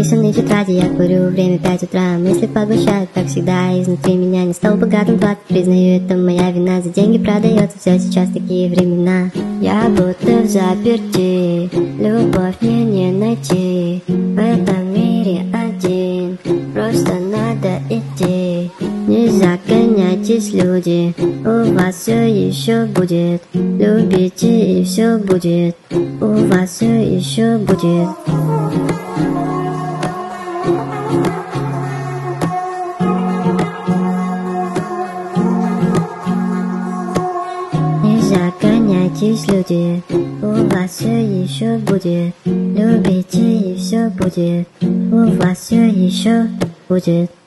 исписанной тетради я курю, время 5 утра, мысли поглощают, как всегда, изнутри меня не стал богатым платить. Признаю, это моя вина, за деньги продается все, сейчас такие времена. Я будто в заперти, любовь мне не найти, в этом мире один, просто надо идти. Не загоняйтесь, люди, у вас все еще будет, любите и все будет, у вас все еще будет. Не загоняйтесь, люди, у вас все еще будет, любите и все будет, у вас все еще будет.